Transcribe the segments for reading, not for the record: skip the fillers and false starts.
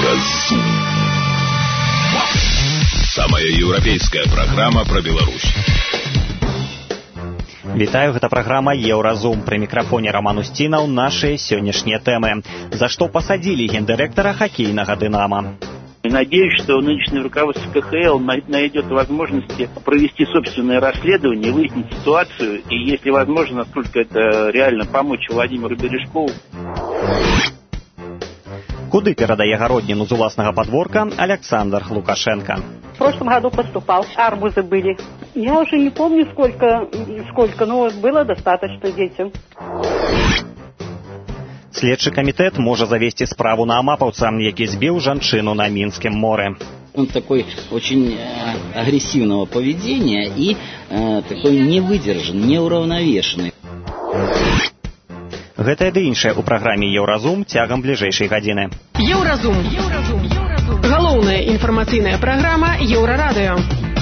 Еўразум. Самая еўрапейская праграма пра Беларусь. Вітаю, гэта праграма «Еўразум». Пры мікрафоне Роман Устінаў. Нашыя сённяшнія тэмы. За што пасадзілі гендиректора хоккейнага «Динамо». Надеюсь, что нынешнее руководство КХЛ найдет возможности провести собственное расследование, выяснить ситуацию и, если возможно, насколько это реально, помочь Владимиру Бережкову. Куды перадае гародніну з уласнага подворка Александр Лукашенко? В прошлом году поступал, арбузы были. Я уже не помню сколько, но было достаточно детям. Следчы камітэт можа завесці справу на амапаўца, які збіў жанчыну на Мінскім моры. Он такой очень агрессивного поведения и такой невыдержанный, неуравновешенный. Гэтае ды іншае ў праграме «Еўразум» цягам бліжэйшай гадзіны. «Еўразум». Галоўная інфармацыйная праграма «Еўрарадыё».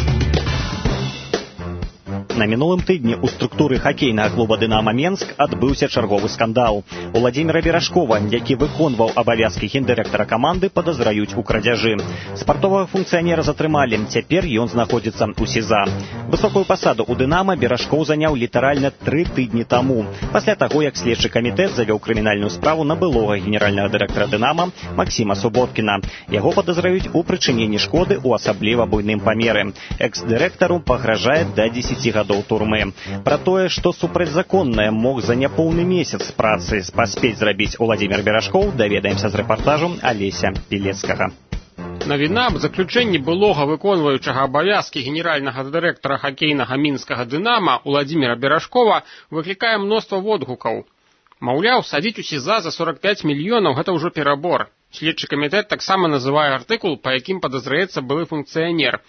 На мінулым тыдні ў структуры хакейнага клуба «Динамо Менск» адбыўся чарговы скандал. Уладзіміра Бережкова, які выконваў абавязкі гендиректара каманды, падазраюць у крадзяжы. Спартовага функцыянера затрымалі, цяпер ён знаходзіцца ў СІЗА. Высокую пасаду ў «Динамо» Бережков заняў літаральна 3 тыдні таму, пасля таго, як следчы камітэт завёў крымінальную справу на былога генеральнага дырэктара «Динамо» Максіма Суботкіна. Яго падазраюць у прычыненні шкоды ў асабліва буйным памеры. Экс-дырэктару пагражае да 10 гадоў турмы. Пра тое, што супрацьзаконнае мог за няпоўны месяц працы паспець зрабіць Уладзімір Бережков, даведаемся з рэпартажу Алеся Пілецкага. Навіна аб заключэнні былога выконваючага абавязкі генеральнага дырэктара хакейнага мінскага «Динамо» Уладзіміра Бережкова выклікае мноства водгукаў. Маўляў, садзіць у СІЗА за 45 мільёнаў – гэта ўжо перабор. Следчы камітэт таксама называе артыкул, па якім падазраецца былы функцыянер.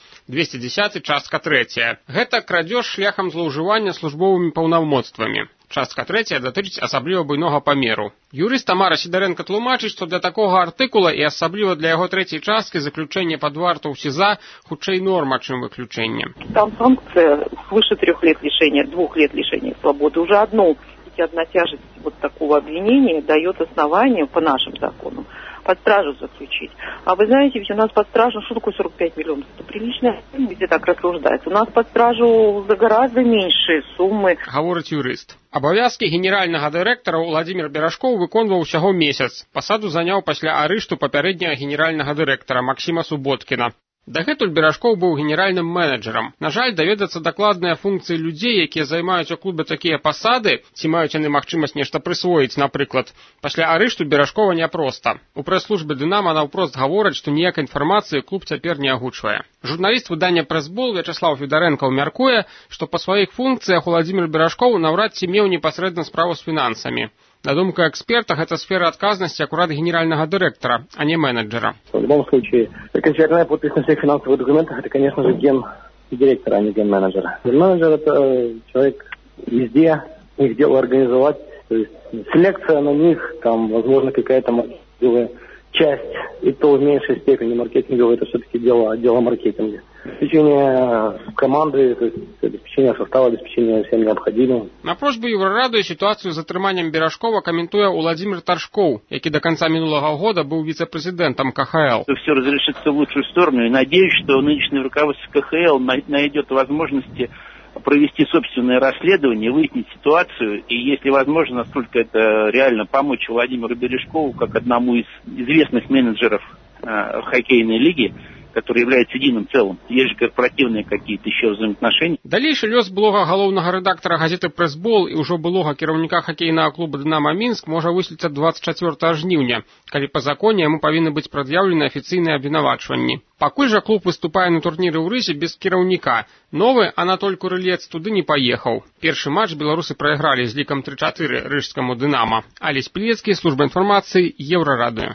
210 частка 3. Гэта крадзеж шляхам злоўжывання службовымі паўнамоцтвамі. Частка 3 датычыць асабліва буйнога памеру. Юрыст Тамара Сідарэнка тлумачыць, што для такога артыкула і асабліва для яго трэцяй часткі заключэнне пад варту ў СІЗА хутчэй норма, чым выключэнне. Там санкция свыше 3 лет лишения, 2 лет лишения свободы. Уже одна тяжесть вот такого обвинения дает основание по нашим законам под стражу заключить. А вы знаете, ведь у нас под стражу, что такое 45 миллионов? Это приличная сумма, если так рассуждается. У нас под стражу за гораздо меньшие суммы. Гаворыць юрыст. Абавязкі генеральнага дырэктара Уладзімір Бережков выконваў усяго месяц. Пасаду заняў пасля арышту папярэдняга генеральнага дырэктара Максіма Суботкіна. Дагэтуль Бережков быў генеральным менеджерам. На жаль, даведацца дакладныя функцыі людзей, якія займаюць у клубе такія пасады, ці маюць яны магчымасць нешта прысвоіць, напрыклад. Пасля арышту Бережкова няпроста. У прэс-службе «Динамо» наўпрост гавораць, што ніякай інфармацыі клуб цяпер не агучвае. Журналіст выдання «Прэс-бол» Вячаслаў Федарэнкаў мяркуе, што па сваіх функцыях Уладзімір Бережков наўрад ці меў непасрэдна справу з фінансамі. На думку эксперта, это сфера отказности аккурат генерального директора, а не менеджера. В любом случае, окончательная подпись на всех финансовых документах, это, конечно же, ген-директора, а не ген-менеджера. Ген-менеджер – это человек везде, их дело организовать. То есть селекция на них, там, возможно, какая-то маркетинговая часть, и то в меньшей степени маркетинговая, это все-таки дело маркетинга. Обеспечение команды, то есть обеспечение состава, обеспечение всем необходимым. На просьбу Еўрарадыё ситуацию с затрыманнем Бережкова комментуя Уладзімір Таршкоў, які до конца минулого года был вице-президентом КХЛ. Все разрешится в лучшую сторону, и надеюсь, что нынешнее руководство КХЛ найдет возможности провести собственное расследование, выяснить ситуацию и, если возможно, насколько это реально, помочь Владимиру Бережкову, как одному из известных менеджеров хоккейной лиги, который является единым целым. Есть же корпоративные какие-то еще взаимоотношения. Далейшы лёс блога галоўнага рэдактара газеты «Прэс-бол» і ўжо былога кіраўніка хакейнага клуба «Динамо Мінск» можа высветліцца 24 жніўня, калі па законе яму павінны быць прад'яўлены афіцыйныя абвінавачванні. Пакуль жа клуб выступае на турніры ў Рызе без кіраўніка. Новы Анатоль Курылец туды не паехаў. Першы матч беларусы прайгралі з лікам 3-4 рыжскаму «Динамо». Алесь Пілецкі, служба інфармацыі, Еўрарадыё.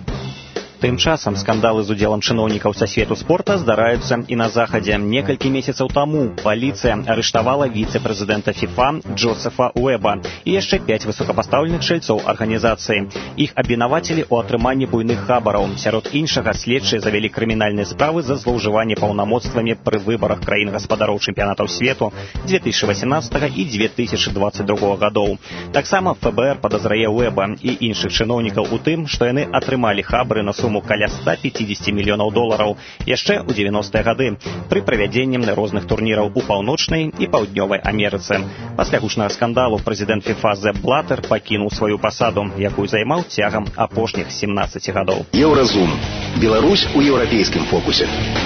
Тым часам скандалы з удзелам чыноўнікаў са свету спорта здараюцца і на захадзе. Некалькі месяцаў таму паліцыя арыштавала віцэ-прэзідэнта ФІФА Джозефа Уэба і яшчэ 5 высокапастаўленых чальцоў арганізацыі. Іх абвінавацілі ў атрыманні буйных хабараў. Сярод іншага следчыя завялі крымінальныя справы за злоўжыванне паўнамоцтвамі пры выбарах краін-гаспадароў чэмпіянатаў свету 2018 і 2022 гадоў. Таксама ФБР падазрае Уэба і іншых чыноўнікаў у тым, што яны атрымалі хабары на суму суму каля 150 мільёнаў долараў яшчэ ў 90-е гады пры правядзенні розных турніраў у паўночнай і паўднёвай Амерыцы. Пасля гучнага скандалу прэзідэнт ФІФА Сэп Блаттер пакінуў сваю пасаду, якую займаў цягам апошніх 17 гадоў. Еўразум. Беларусь у еўрапейскім фокусе.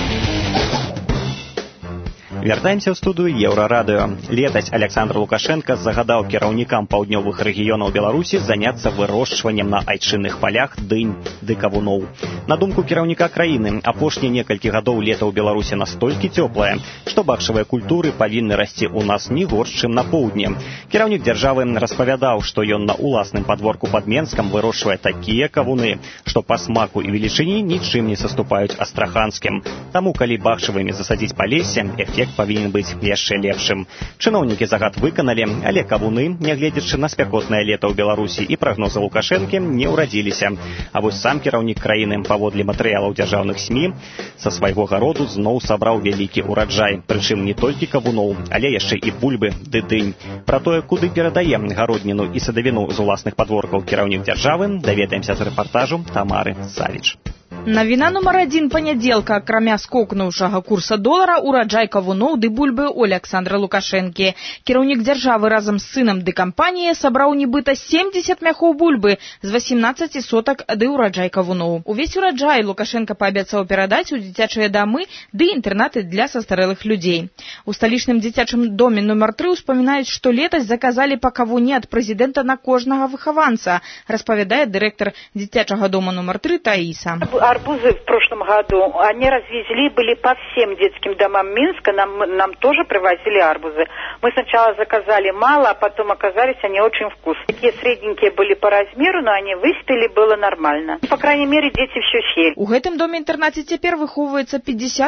Вяртаемся ў студыю Еўрарадыё. Летась Александр Лукашенко загадаў кіраўнікам паўднёвых рэгіёнаў Беларусі заняцца вырошчваннем на айчынных палях дынь ды кавуноў. На думку кіраўніка краіны, апошнія некалькі гадоў лета ў Беларусі настолькі цёплае, што бахчавыя культуры павінны расці ў нас не горш, чым на поўдні. Кіраўнік дзяржавы распавядаў, што ён на ўласным падворку пад Менскам вырошчвае такія кавуны, што па смаку і велічыні нічым не саступаюць астраханскім. Таму, калі бахчавымі засадзіць палессе, эфект павінен быць яшчэ лепшым. Чыноўнікі загад выканалі, але кавуны, нягледзячы на спякотнае лета ў Беларусі і прагнозы Лукашэнкі, не ўрадзіліся. А вось сам кіраўнік краіны, паводле матэрыялаў дзяржаўных СМІ, са свайго гароду зноў сабраў вялікі ўраджай, прычым не толькі кавуноў, але яшчэ і бульбы ды дынь. Пра тое, куды перадае гародніну і садавіну з уласных падворкаў кіраўнік дзяржавы, даведаемся з рэпартажу Тамары Савіч. Навіна нумар 1 панядзелка, акрамя скокнуўшага курса долара, ураджай кавуноў ды бульбы у Александра Лукашэнкі. Кіраўнік дзяржавы разам з сынам ды кампаніяй сабраў нібыта 70 мяхоў бульбы з 18 сотак ды ураджай кавуноў. Увесь ураджай Лукашенко паабяцаў перадаць у дзіцячыя дамы ды інтэрнаты для састарэлых людзей. У сталічным дзіцячым доме нумар 3 успамінаюць, што летась заказалі па кавуне ад прэзідэнта на кожнага выхаванца, распавядае дырэктар дзіцячага дома нумар 3 Таиса. Арбузы в прошлом году, они развезли, были по всем детским домам Минска, нам тоже привозили арбузы. Мы сначала заказали мало, а потом оказались они очень вкусные. Такие средненькие были по размеру, но они выспели, было нормально. По крайней мере, дети все съели. У гэтым доме-інтэрнаце цяпер выхоўваецца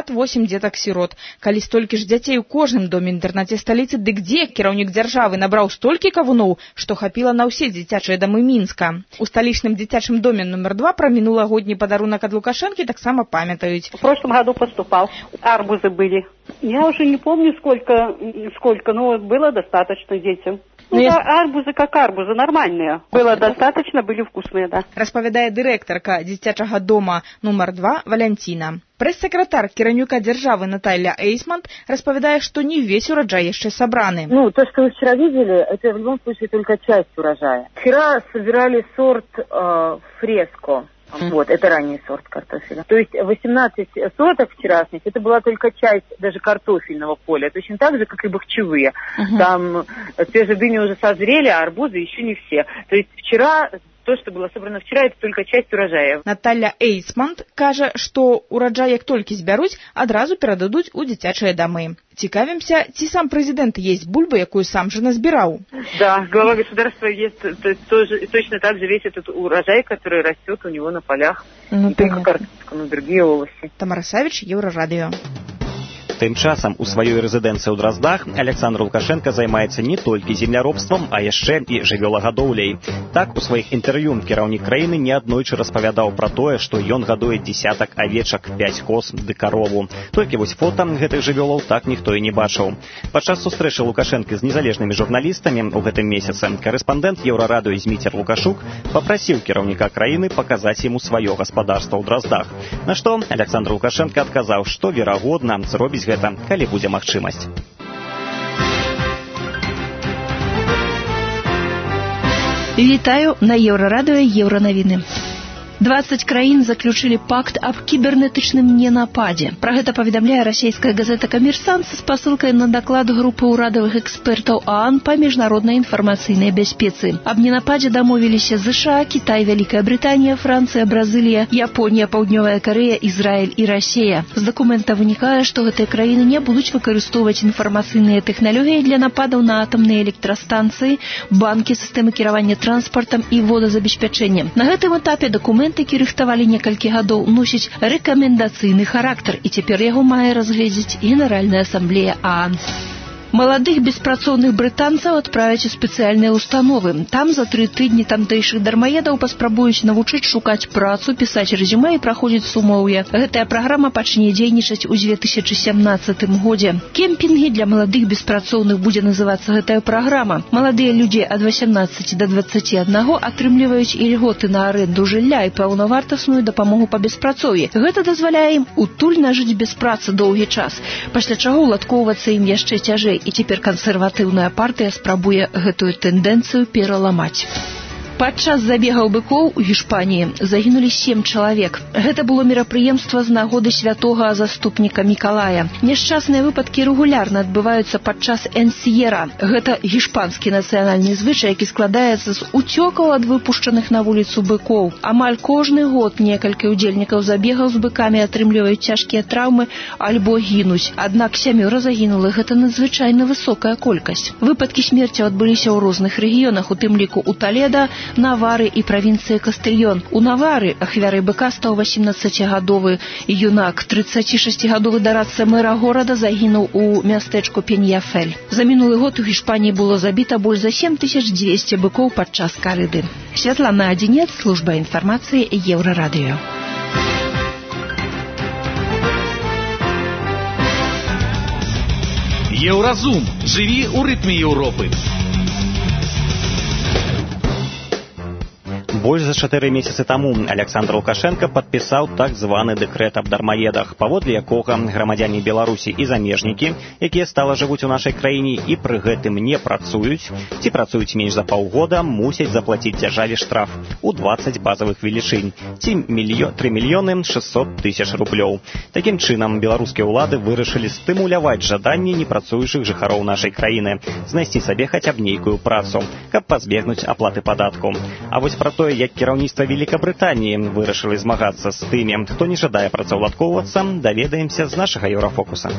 58 дзетак-сірот. Калі столькі ж дзяцей у кожным доме-інтэрнаце сталіцы, дык дзе кіраўнік дзяржавы набраў столькі кавуноў, што хапіла на ўсе дзіцячыя дамы Мінска. У сталічным дзіцячым доме нумар 2 пра мінулагодні падарунак от Лукашенки так само памятают. В прошлом году поступал. Арбузы были. Я уже не помню сколько, но было достаточно детям. Арбузы как арбузы, нормальные. Было достаточно, были вкусные, да. Распавядае дырэктарка дзіцячага дома нумар 2 Валянціна. Прэс-сакратар кіраўніка дзяржавы Наталья Эйсмонт распавядае, что не весь урожай еще собраны. То, что вы вчера видели, это в любом случае только часть урожая. Вчера собирали сорт фреско. Вот, это ранний сорт картофеля. То есть 18 соток вчерашних, это была только часть даже картофельного поля, точно так же, как и бахчевые. Там те же дыни уже созрели, а арбузы еще не все. То есть вчера, то, что было собрано вчера, это только часть урожая. Наталья Эйсмонт кажа, что урожай, як толькі збяруць, адразу перададуць у дзіцячыя дамы. Цікавимся, ці сам президент есть бульба, якую сам же назбирал? Да, глава государства ест точно так же весь этот урожай, который растет у него на полях. Не только картошка, но и другие овощи. Тамара Савіч, Еўрарадыё. Тым часам у сваёй рэзідэнцыі ў Драздах Александр Лукашенко займаецца не толькі земляробствам, а яшчэ і жывёлагадоўляй. Так, у сваіх інтэрв'ю кіраўнік краіны неаднойчы распавядаў пра тое, што ён гадуе дзесятак авечак, 5 коз ды карову. Толькі вось фота гэтых жывёлаў так ніхто і не бачыў. Падчас сустрэчы Лукашэнкі з незалежнымі журналістамі ў гэтым месяцы карэспандэнт Еўрарадыё Зміцер Лукашук папрасіў кіраўніка краіны паказаць яму сваё гаспадарства ў Драздах. На што Александр Лукашенко адказаў, што верагодна зробіць гэта, калі будзе магчымасць. Вітаю на Еўрарадыё Еўранавіны. 20 краін заключили пакт об кибернетычным ненападзе. Про гэта паведамляе расійская газета «Камерсант» со спасылкай на доклад группы урадовых экспертаў ООН по международной информационной бяспецы. Об ненападзе дамовіліся США, Китай, Великая Британия, Франция, Бразилия, Япония, Паўднёвая Корея, Израиль и Россия. З документа вынікае, што гэтыя краіны не будуць выкарыстоўваць інфармацыйныя тэхналогіі для нападаў на атомныя электрастанцыі, банкі, сістэмы кіравання транспартам і водазабеспячэннем. На гэтым этапе документ, які рыхтавалі некалькі гадоў, носіць рэкамендацыйны характар, і цяпер яго мае разгледзець Генеральная асамблея ООН. Маладых беспрацоўных брытанцаў адправяць у спецыяльныя установы. Там за 3 тыдні тамтэйшых дармаедаў паспрабуюць навучыць шукаць працу, пісаць рэзюмэ і праходзіць сумоўе. Гэтая праграма пачне дзейнічаць у 2017 годзе. Кемпінгі для маладых беспрацоўных будзе называцца гэтая праграма. Маладыя людзі ад 18 до 21 атрымліваюць ільготы на арэнду жылля і паўнавартасную дапамогу па беспрацоўі. Гэта дазваляе ім утульна жыць без працы доўгі час, пасля чаго уладкоўвацца ім яшчэ цяжэй, і цяпер кансерватыўная партыя спрабуе гэтую тэндэнцыю пераламаць. Падчас забегаў быкоў у Гішпаніі загінулі 7 чалавек. Гэта было мерапрыемства з нагоды святога заступніка Мікалая. Няшчасныя выпадкі рэгулярна адбываюцца падчас энсьера. Гэта гішпанскі нацыянальны звычай, які складаецца з уцёкаў ад выпушчаных на вуліцу быкоў. Амаль кожны год некалькі удзельнікаў забегаў з быкамі атрымліваюць цяжкія траўмы альбо гінуць. Аднак 7 загінулых – гэта надзвычайна высокая колькасць. Выпадкі смерцяў адбыліся ў розных рэгіёнах, у тым ліку ў Таледа, Навары і правінцыі Кастыльён. У Навары ахвярай быка стаў 18-гадовы юнак. 36-гадовы дарадца мэра горада загінуў у мястэчку Пеньяфель. За мінулы год у Гішпаніі было забіта больш за 7200 быкоў падчас карыды. Святлана Адзінец, служба інфармацыі Еўрарадыё. Еўразум. Жыві ў рытме Еўропы. Больш за 4 месяцы таму Александр Лукашенко падпісаў так званы дэкрэт аб дармаедах, паводле якога грамадзяне Беларусі і замежнікі, якія стала жывуць у нашай краіне і пры гэтым не працуюць, ці працуюць менш за паўгода, мусяць заплаціць дзяржаве штраф у 20 базавых велічынь, ці 3 мільёны 600 тысяч рублёў. Такім чынам, беларускія ўлады вырашылі стымуляваць жаданні непрацуючых жыхароў нашай краіны знайсці сабе хаця б нейкую працу, каб пазбегнуць аплаты падатку. А вось пра тое, як кіраўніцтва Великабрытаніі вырашылі змагацца з тымі, хто не жадае працаўладкоўвацца, даведаемся з нашага Еўрафокуса.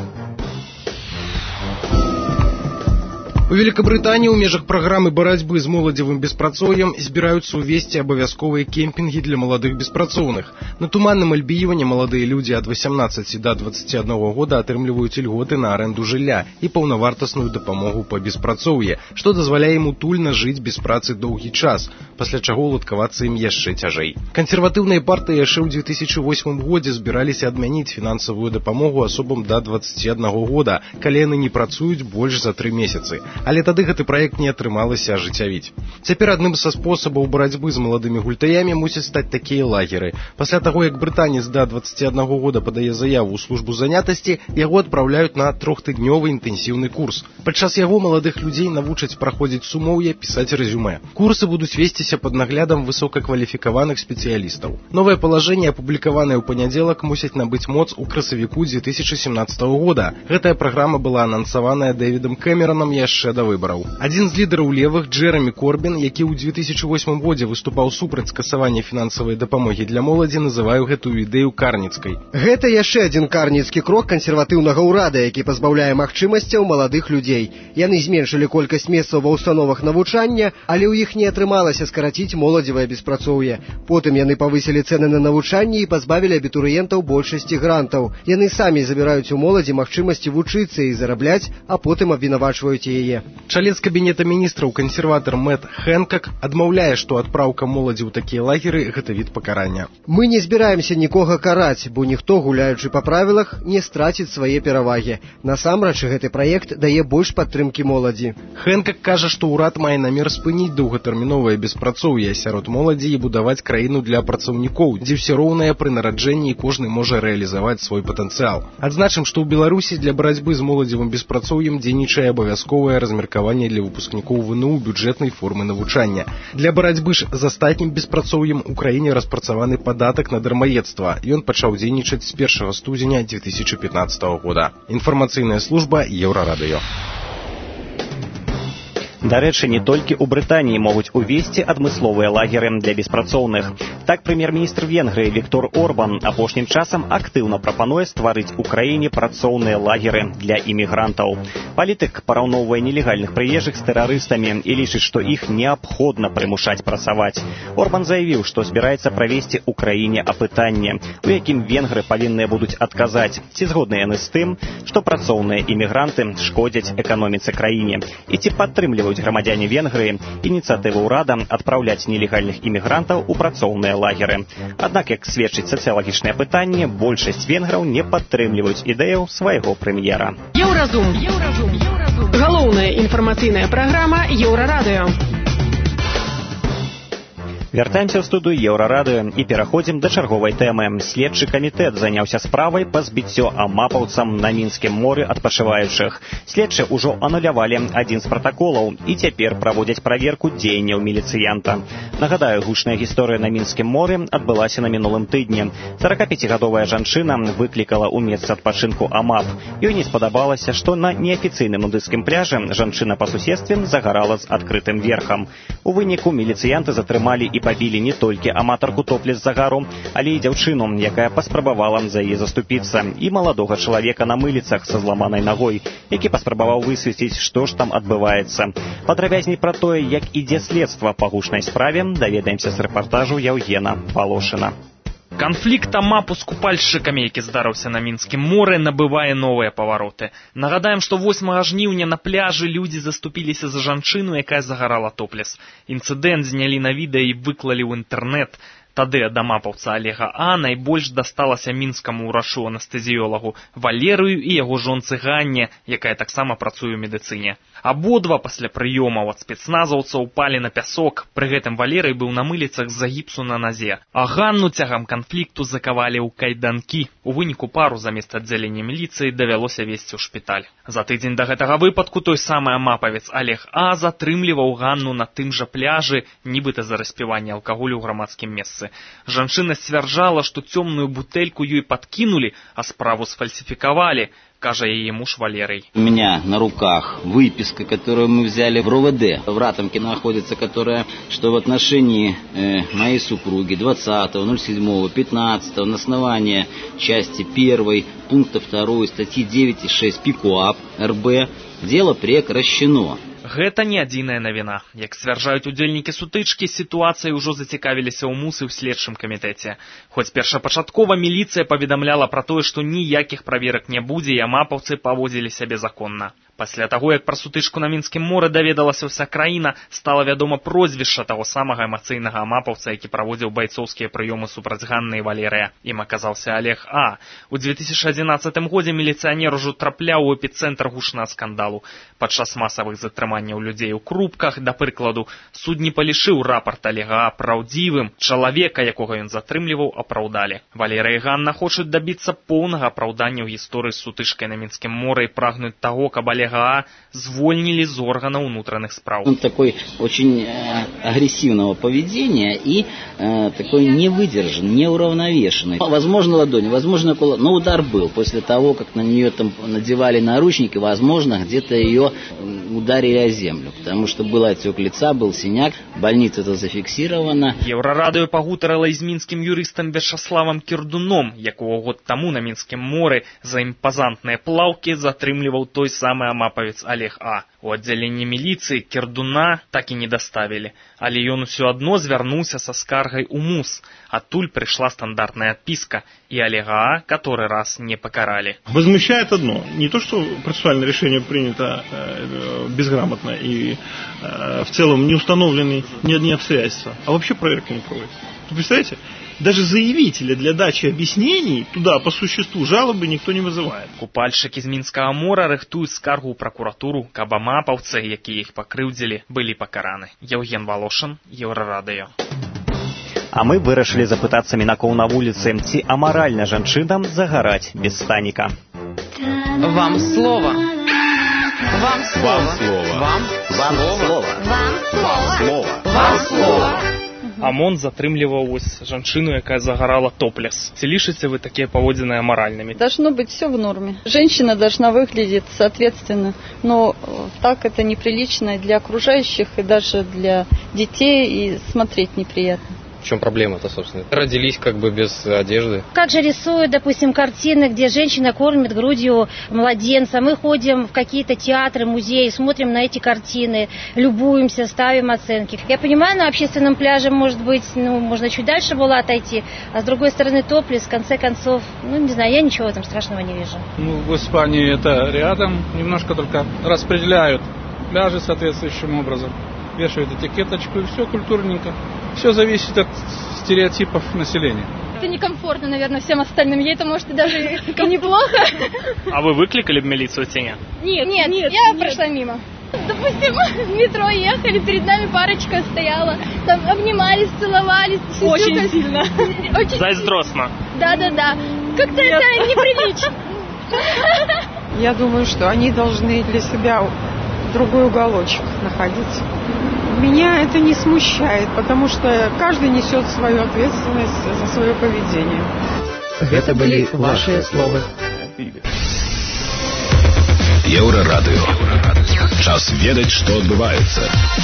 У Великобрытании в межах программы борьбы с молодевым беспрацоўем збираются увести обовязковые кемпинги для молодых беспрацоўных. На Туманном Альбіёне молодые люди от 18 до 21 года атрымліваюць льготы на аренду жылля и паўнавартасную дапамогу по беспрацоўі, что дазваляе им утульна жить без працы доўгі час, пасля чаго уладкавацца им яшчэ цяжэй. Консервативные партии яшчэ ў 2008 годзе збіраліся адмяніць фінансавую дапамогу асобам до 21 года, калі яны не працуюць больш за 3 месяцы. Але тады гэты праект не атрымалася ажыццявіць. Цяпер адным са спосабаў барацьбы з маладымі гультаямі мусяць стаць такія лагеры. Пасля таго, як брытанец да 21 года падае заяву ў службу занятасці, яго адпраўляюць на 3-тыднёвы інтэнсіўны курс. Падчас яго маладых людзей навучаць праходзіць сумоўе, пісаць рэзюмэ. Курсы будуць весціся пад наглядам высокакваліфікаваных спецыялістаў. Новае палажэнне, апублікаванае ў панядзелак, мусіць набыць моц у красавіку 2017 года. Гэтая праграма была анансаваная Дэвідам Кэмеронам яшчэ да выбараў. Адзін з лідараў левых, Джэрамі Корбін, які ў 2008 годзе выступаў супраць скасавання фінансавай дапамогі для моладзі, называе гэтую ідэю карніцкай. Гэта яшчэ адзін карніцкі крок кансерватыўнага ўрада, які пазбаўляе магчымасцяў маладых людзей. Яны зменшылі колькасць месцаў ва ўстановах навучання, але ў іх не атрымалася скараціць моладзевае беспрацоўе. Потым яны павысілі цэны на навучанне і пазбавілі абітурыентаў большасці грантаў. Яны самі забіраюць у моладзі магчымасці вучыцца і зарабляць, а потым абвінавачваюць яе. Чалец кабінета міністраў кансерватар Мэтт Хэнкак адмаўляе, што адпраўка моладзі ў такія лагеры – гэта від пакарання. Мы не збіраемся нікога караць, бо ніхто, гуляючы па правілах, не страціць свае перавагі. Насамрэч, гэты праект дае больш падтрымкі моладзі. Хэнкак кажа, што ўрад мае намер спыніць доўгатэрміновае беспрацоўе сярод моладзі і будаваць краіну для працаўнікоў, дзе ўсе роўныя пры нараджэнні і кожны можа рэалізаваць свой патэнцыял. Адзначым, што ў Беларусі для барацьбы з моладзевым беспрацоўем дзейнічае абавязковае размеркаванне для выпускнікоў ВНУ бюджэтнай формы навучання. Для барацьбы ж з астатнім беспрацоўем у краіне распрацаваны падатак на дармаедства. Ён пачаў дзейнічаць з 1 студзеня 2015 года. Інфармацыйная служба Еўрарадыё. Дарэчы, не толькі ў Брытаніі могуць увесці адмысловыя лагеры для беспрацоўных. Так, прэм'ер-міністр Венгрыі Віктор Орбан апошнім часам актыўна прапануе стварыць у краіне працоўныя лагеры для імігрантаў. Палітык параўноўвае нелегальных прыезжых з тэрарыстамі і лічыць, што іх неабходна прымушаць працаваць. Орбан заявіў, што збіраецца правесці ў краіне апытанне, у якім венгры павінныя будуць адказаць, ці згодныя яны з тым, што працоўныя імігранты шкодзяць эканоміцы краіне, і ці падтрымліваюць грамадзяне Венгрыі ініцыятыву ўрада адпраўляць нелегальных імігрантаў у працоўныя лагеры. Аднак, як сведчыць сацыялагічнае пытанне, большасць венграў не падтрымліваюць ідэю свайго прэм'ера. Еўразум. Галоўная інфармацыйная праграма Еўрарадыё. Вяртаемся ў студыю Еўрарадыё і пераходзім да чарговай тэмы. Следчы камітэт заняўся справай па збіццё амапаўцам на Мінскім моры адпачываючых. Следчы ўжо анулявалі адзін з пратаколаў і цяпер праводзяць праверку дзеянняў міліцыянта. Нагадаю, гучная гісторыя на Мінскім моры адбылася на мінулым тыдні. 45-гадовая жанчына выклікала ў месца адпачынку амап. Ёй не спадабалася, што на неафіцыйным нудысцкім пляжы жанчына па суседстве загарала з адкрытым верхам. У выніку міліцыянты затрымалі і пабілі не толькі аматарку топлес-загару, але і дзяўчыну, якая паспрабавала за яе заступіцца, і маладога чалавека на мыліцах са зламанай нагой, які паспрабаваў высветліць, што ж там адбываецца. Падрабязней пра тое, як ідзе следства па гучнай справе, даведаемся з рэпартажу Яўгена Валошына. Канфлікт амапу з купальшчыкамі, які здарыўся на Мінскім моры, набывае новыя павароты. Нагадаем, што 8 жніўня на пляжы людзі заступіліся за жанчыну, якая загарала топлес. Інцыдэнт знялі на відэа і выклалі ў інтэрнэт. Тады ад амапаўца Олега А найбольш дасталася мінскаму ўрашу анестэзіёлагу Валерыю і яго жонцы Ганне, якая таксама працуе ў медыцыне. Абодва пасля прыёмаў ад спецназаўцаў упалі на пясок. Пры гэтым Валерый быў на мыліцах з-за гіпсу на назе. А Ганну цягам канфлікту закавалі ў кайданкі. У выніку пару замест аддзялення міліцыі давялося везці ў шпіталь. За тыдзень да гэтага выпадку той самы амапавец Олег А затрымліваў Ганну на тым жа пляжы, нібыта за распіванне алкаголю ў грамадскім месцы. Жанчына сцвярджала, што цёмную бутэльку ёй падкінулі, а справу сфальсификовали, кажа яе муж Валерий. У меня на руках выписка, которую мы взяли в РОВД. В Ратомке находится, которая, что в отношении моей супруги 20.07.15 на основании части 1, пункта 2 статьи 9.6 ПКОАП РБ дело прекращено. Гэта не адзіная навіна. Як сцвярджаюць удзельнікі сутычкі, сітуацыяй ужо зацікавіліся ў МУС і ў следчым камітэце. Хоць першапачаткова міліцыя паведамляла пра тое, што ніякіх праверак не будзе, і амапаўцы паводзілі сябе законна. Пасля таго, як пра сутычку на Мінскім моры даведалася ўся краіна, стала вядома прозвішча таго самага эмацыйнага амапаўца, які праводзіў байцоўскія прыёмы супраць Ганны і Валерыя. Ім аказаўся Олег А. У 2011 годзе міліцыянер ужо трапляў у эпіцэнтр гучнага скандалу. Падчас масавых затрыманняў людзей у Крупках, да прыкладу, суд не палішыў рапарт Олега А праўдзівым. Чалавека, якога ён затрымліваў, апраўдалі. Валерыя і Ганна хочуць дабіцца поўнага апраўдання ў гісторыі з сутычкай на Мінскім моры і прагнуць таго, каб Олега А звольнили из органов внутренних справ. Он такой очень агрессивного поведения и такой невыдержанный, неуравновешенный. Возможно, ладонь, возможно, кулак, но удар был. После того, как на нее там надевали наручники, возможно, где-то ее ударили о землю. Потому что был отек лица, был синяк, в больнице это зафиксировано. Еўрарадыё пагутарыла з мінскім юрыстам Вячаславам Кірдуном, якого год таму на Мінскім моры за імпазантныя плаўкі затрымліваў той самы амапавец Олег А. У аддзяленні міліцыі Кірдуна так і не даставілі, але ён усё адно звярнуўся са скаргай у МУС. Адтуль пришла стандартная отписка, и Олега А который раз не покарали. Возмущает одно. Не то, что процессуальное решение принято безграмотно и в целом не установлены ни одни обстоятельства, а вообще проверка не проводится. Вы представляете? Даже заявителя для дачи объяснений туда по существу жалобы никто не вызывает. Купальшчыкі з Мінскага мора рыхтуюць скаргу ў пракуратуру, каб амапаўцы, якія іх пакрыўдзілі, былі пакараны. Яўген Валошын, Еўрарадыё. А мы вырашылі запытацца мінакоў на вуліцы, ці амаральна жанчынам загараць без станіка. Вам слово. Вам слово. Вам слово. Вам слово. Вам слово. Вам слово. ОМОН затрымліваў жанчыну, якая загарала топлес. Ці лічыце вы такія паводзіны амаральнымі? Должно быть все в норме. Женщина должна выглядеть соответственно, но так это неприлично для окружающих и даже для детей, и смотреть неприятно. В чем проблема-то, собственно? Родились как бы без одежды. Как же рисуют, допустим, картины, где женщина кормит грудью младенца. Мы ходим в какие-то театры, музеи, смотрим на эти картины, любуемся, ставим оценки. Я понимаю, на общественном пляже, может быть, можно чуть дальше было отойти, а с другой стороны топлес, в конце концов, не знаю, я ничего в этом страшного не вижу. В Испании это рядом, немножко только распределяют пляжи соответствующим образом, вешают этикеточку и все культурненько. Все зависит от стереотипов населения. Это некомфортно, наверное, всем остальным. Ей это может даже неплохо. А вы выкликали в милицию тени? Нет, я прошла мимо. Допустим, в метро ехали, перед нами парочка стояла, там обнимались, целовались. Очень сильно. Зайздросно. Да. Как-то это неприлично. Я думаю, что они должны для себя другой уголочек находить. Меня это не смущает, потому что каждый несет свою ответственность за свое поведение. Это были ваши слова. Еўрарадыё. Час ведаць, што адбываецца.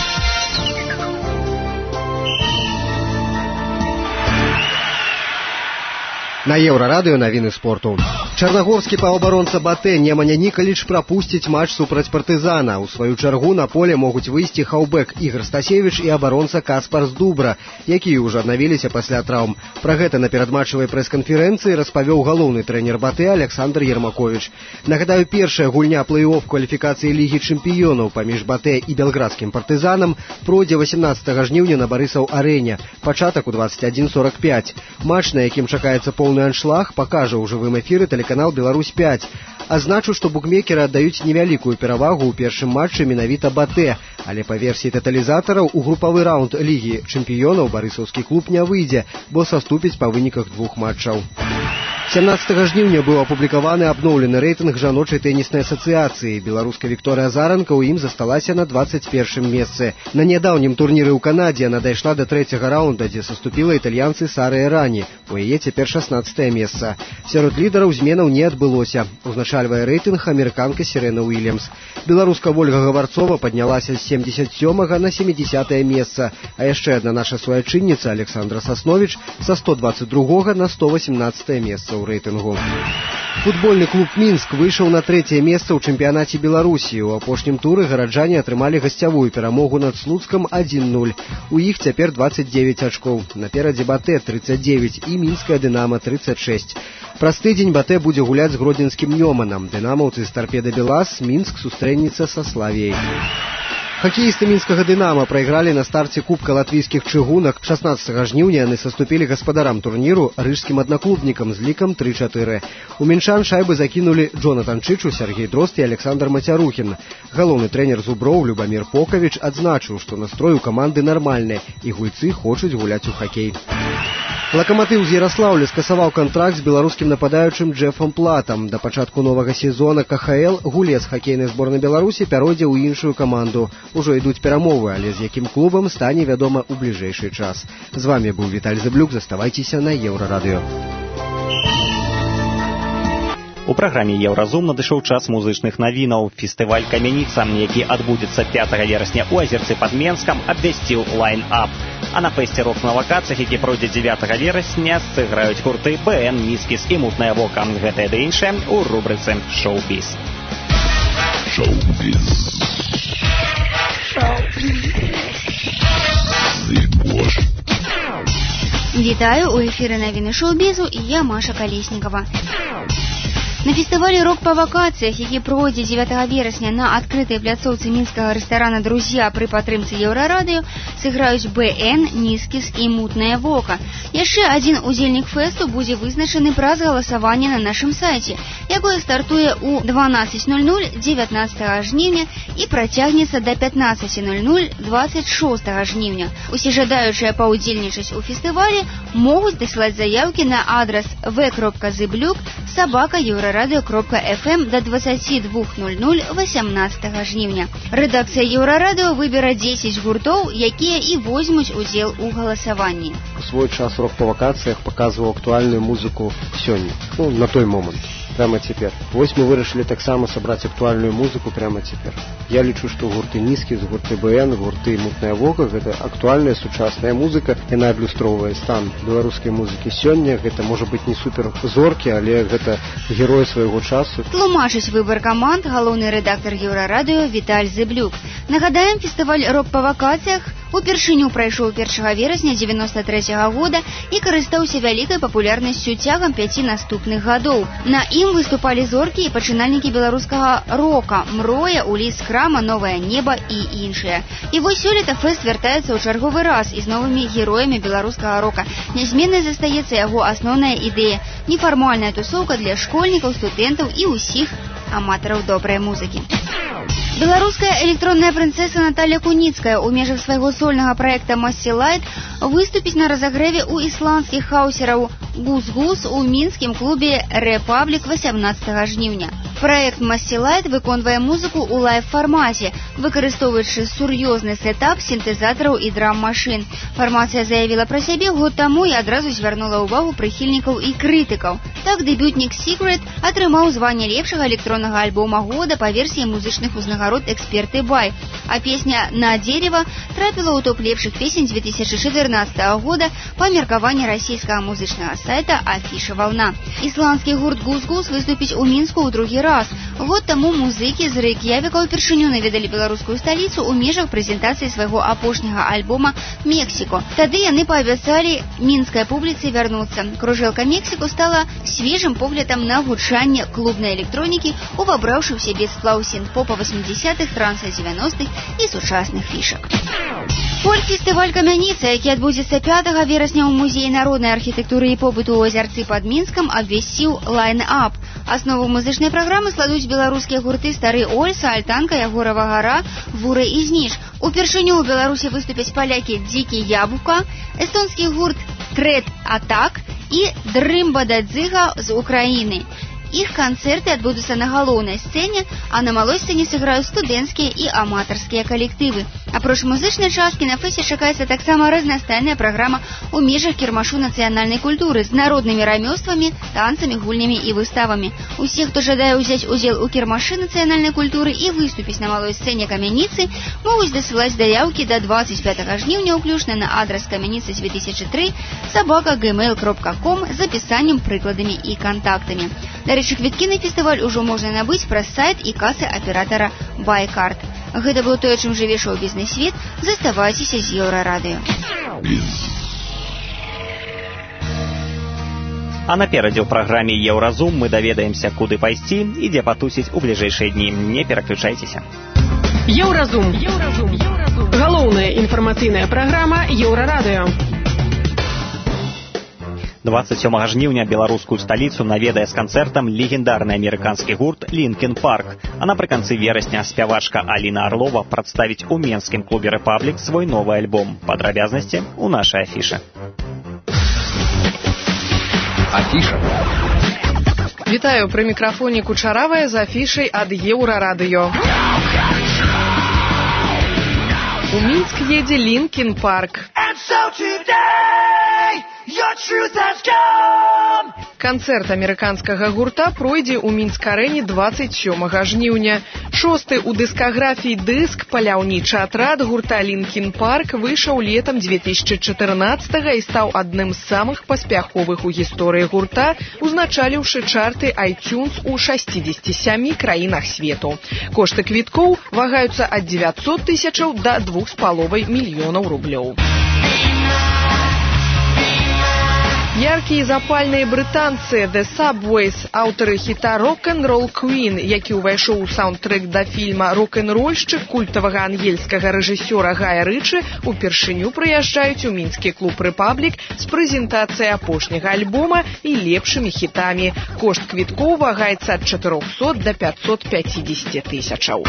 На Еўрарадыё навіны спорту. Чарнагорскі паўабаронца Батэ Неманя Нікаліч прапусціць матч супраць партызана. У сваю чаргу на поле могуць выйсці хаўбэк Ігор Стасевіч і абаронца Каспар Здубра, якія ўжо аднавіліся пасля траўм. Пра гэта на перадматчавай прэс-канферэнцыі распавёў галоўны трэнер Батэ Александр Ермакович. Нагадаю, першая гульня плэй-офф кваліфікацыі Лігі чэмпіёнаў паміж Батэ і белградскім партызанам пройдзе 18 жніўня на Барысаў-арэне. Пачатак у 21:45. Матч, на якім чакаецца поўны аншлаг, пакажа ў жывым эфіры тэлеканал «Беларусь-5». Азначу, што букмекеры аддаюць невялікую перавагу ў першым матчы менавіта Батэ, але па версіі таталізатараў у групавы раунд Лігі чэмпіёнаў барысаўскі клуб не выйдзе, бо саступіць па выніках двух матчаў. 17 жніўня быў апублікаваны абноўлены рэйтынг жаночай тэніснай асацыяцыі. Беларуска Вікторыя Заранка ў ім засталася на 21-м месцы. На нядаўнім турніры ў Канадзе яна дайшла да трэцяга раунда, дзе саступіла італьянцы Сара Эрані. У яе цяпер 16-е месца. Сярод лідараў зменаў не адбылося. Узначальвае рэйтынг амерыканка Сірэна Уільямс. Беларуска Вольга Гаварцова паднялася з 77-га на 70-е месца, а яшчэ адна наша суайчынніца Александра Сасновіч са 122-га на 118-е месца ў рэйтынгу. Футбольны клуб Мінск выйшаў на трэцяе месца ў чэмпіянаце Беларусі. У апошнім туры гараджане атрымалі гасцявую перамогу над Слуцкам 1-0. У іх цяпер 29 ачкоў. Наперадзе Батэ 39 і мінская Дынама 36. Праз тыдзень Батэ будзе гуляць з гродзенскім Нёманам. Дынамаўцы з Торпеда Белас Мінск сустрэнецца са Славіяй. Хакеісты мінскага «Дынама» прайгралі на старце Кубка латвійскіх чыгунак. 16 жніўня яны саступілі гаспадарам турніру рыжскім аднаклубнікам з лікам 3-4. У мінчан шайбы закінулі Джонатан Чычу, Сергей Дрозд і Александр Мацярухін. Галоўны трэнер зуброў Любамир Покавіч адзначыў, што настрой у каманды нармальны і гульцы хочуць гуляць у хакей. Лакаматыў з Ярослаўля скасаваў кантракт з беларускім нападаючым Джефам Платам. Да пачатку новага сезона КХЛ гулец хакейнай зборнай Беларусі пяройдзе ў іншую каманду. Ужо ідуць перамовы, але з якім клубам стане вядома ў бліжэйшы час. З вами быў Віталь Зэблюк. Заставайцеся на Еўрарадыё. У праграме «Еўразум» надышоў час музычных навінаў. Фестываль «Камяніца», які адбудзецца 5 верасня ў Азерцы пад Менскам, абвясціў лайн-ап. А на фэсце «Рок на лакацыях», які пройдзе 9 верасня, сыграюць гурты БН, Нізкіс і Мутнае вока. Гэтае ды іншае ў рубрыцы «Шоу-біз». Шоу-біз. Вітаю, у эфіры навіны шоу-бізу і я, Маша Калеснікова. На фестывале «Рок па вакацыях», які пройдзе 9 верасня на адкрытай пляцоўцы мінскага рэстарана «Друзья» пры падтрымцы Еўрарадыё, сыграюць БН, Нізкіс і Мутнае вока. Яшчэ адзін удзельнік фэсту будзе вызначаны праз галасаванне на нашым сайце, якое стартуе ў 12:00 19 жніўня і працягнецца да 15:00 26 жніўня. Усе жадаючыя паўдзельнічаць у фестывалі могуць даслаць заяўкі на адрас v.zyblyuk@euraраdio.com. euradio.fm до 22:00 18 жніўня. Рэдакцыя Еўрарадыё выбера 10 гуртоў, якія і возьмуць удзел у галасаванні. У свой час рок па вакацыях паказваў актуальную музыку сёння, на той момант. Прямо цяпер. Вось мы вырашылі таксама сабраць актуальную музыку прямо цяпер. Я лічу, што гурты Нізкі, гурты БН, гурты Мутнае вока — гэта актуальная сучасная музыка. Яна адлюстроўвае стан беларускай музыкі сёння. Гэта можа быць не супер зоркі, але гэта герой свайго часу. Тлумачыць выбар каманд галоўны рэдактар Еўрарадыё Віталь Зыблюк. Нагадаем, фестываль рок па вакацыях упершыню прайшоў 1 верасня 93 года і карыстаўся вялікай папулярнасцю цягам 5 наступных гадоў. На ім выступалі зоркі і пачынальнікі беларускага рока: Мроя, Уліс Крама, Новае неба і іншыя. І вось сёлета фэст вяртаецца ў чарговы раз і з новымі героямі беларускага рока. Нязменнай застаецца яго асноўная ідэя — нефармальная тусоўка для школьнікаў, студэнтаў і ўсіх аматараў добрай музыкі. Беларуская электронная прынцэса Наталья Куніцкая ў межах свайго сольнага праекта «Массі Лайт» выступіць на разагрэве ў ісландскіх хаусераў «Гус-Гус» у мінскім клубе «Репаблік» 18 жніўня. Праект «Массі Лайт» выконвае музыку ў лайв-фармаце, выкарыстоўваючы сур'ёзны сетап сінтэзатараў і драм-машын. Фармацыя заявіла пра сябе год таму і адразу звярнула ўвагу прыхільнікаў і крытыкаў. Так дэбютнік «Secret» атрымаў званне лепшага электроннага альбома года па версіі музычных узнагарод «Эксперты Бай», а песня «На дерево» трапіла ў топ лепшых песень 2014 года па меркаванні расійскага музычнага сайта «Афіша Волна». Ісландскі гурт «Гус-Гус» выступіць у Мінску ў другі раз. Год таму музыкі з Рэйк'явіка ўпершыню наведалі беларускую сталіцу ў межах прэзентацыі свайго апошняга альбома «Мексіко». Тады яны паабяцалі мінскай публіцы вярнуцца. Кружэлка «Мексіко» стала свежым поглядам на гучанне клубнай электронікі, увабраўшы ў сябе сплаў сінт-попа 80-х, транса 90-х і сучасных фішак. Фольк-фестываль «Камяніца», які адбудзецца 5 верасня ў музеі народнай архітэктуры і побыту ў Азярцы пад Мінскам, абвясціў лайн-ап. Аснову музычнай праграмы складуць беларускія гурты «Стары Ольса», «Альтанка», «Ягорава гара», «Вуры» і «Зніж». Упершыню ў Беларусі выступяць палякі «Дзікі Ябука», эстонскі гурт «Тред Атак» і «Дрымба Дадзыга» з Украіны. Іх канцэрты адбудуцца на галоўнай сцэне, а на малой сцэне сыграюць студэнцкія і аматарскія калектывы. Апроч музычнай часткі на фэсце чакаецца таксама разнастайная праграма ў межах кірмашу нацыянальнай культуры з народнымі рамёствамі, танцамі, гульнямі і выставамі. Усе, хто жадае ўзяць удзел у кірмашы нацыянальнай культуры і выступіць на малой сцэне Камяніцы, могуць дасылаць заяўкі да 25 жніўня ўключна на адрас камяніцы 2003 @gmail.com з апісаннем, прыкладамі і кантактамі. Дарэчы, квіткі на фестываль ужо можна набыць праз сайт і касы аператара «Байкарт». Гэта было тое, чым жыве шоу-бізнес-свет. Заставайцеся з Еўрарадыё. А наперадзе ў праграме «Еўразум» мы даведаемся, куды пайсці і дзе патусіць у бліжэйшыя дні. Не пераключайцеся. Еўразум. Галоўная інфармацыйная праграма Еўрарадыё. 27 жніўня беларускую сталіцу наведае з канцэртам легендарны амерыканскі гурт «Лінкін Парк». А напрыканцы верасня спявачка Аліна Арлова прадставіць у менскім клубе «Рэпаблік» свой новы альбом. Падрабязнасці ў нашай афішы. Афіша. Вітаю, пры мікрафоне Кучаравая з афішай ад Еўрарадыё. У Мінск едзе «Лінкін Парк». Канцэрт амерыканскага гурта пройдзе ў Мінск-арэне 27 жніўня. 6-ы ў дыскаграфіі дыск «Паляўнічы атрад» гурта «Лінкін Парк» выйшаў летам 2014 і стаў адным з самых паспяховых у гісторыі гурта, узначаліўшы чарты iTunes у 67 краінах свету. Кошты квіткоў вагаюцца ад 900 000 да 2,5 мільёнаў рублёў. Яркія і запальныя брытанцы The Subways, аўтары хіта «Rock-and-Roll Queen», які ўвайшоў у саундтрэк да фільма «Рок-н-рольшчык» культавага ангельскага рэжысёра Гая Рычы, упершыню прыязджаюць у мінскі клуб «Рэпаблік» з прэзентацыяй апошняга альбома і лепшымі хітамі. Кошт квіткоў вагаецца ад 400 да 550 000.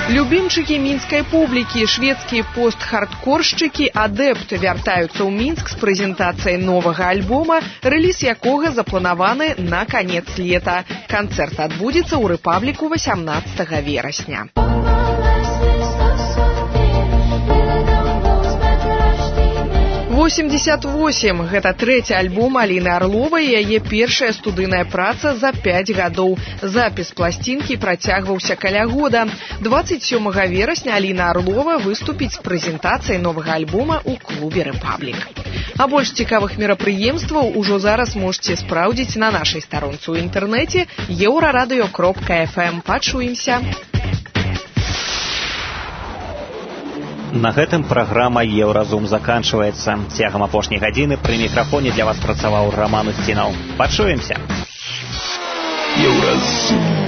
Любімчыкі мінскай публікі, шведскія пост-хардкоршчыкі «Адепт» вяртаюцца ў Мінск з прэзентацыяй новага альбома, рэліз якога запланаваны на канец лета. Канцэрт адбудзецца ў Рэпабліку 18 верасня. 88. Гэта трэці альбом Аліны Арловай і яе першая студыйная праца за 5 гадоў. Запіс пласцінкі працягваўся каля года. 27 верасня Аліна Арлова выступіць з прэзентацыяй новага альбома ў клубе «Рэпаблік». А больш цікавых мерапрыемстваў ужо зараз можете спраўдзіць на нашай старонцы ў інтэрнэце euradio.fm. Пачуемся! На гэтым праграма «Еўразум» заканчваецца. Цягам апошняй гадзіны пры мікрафоне для вас працаваў Раман Устінаў. Пачуемся! Еўразум.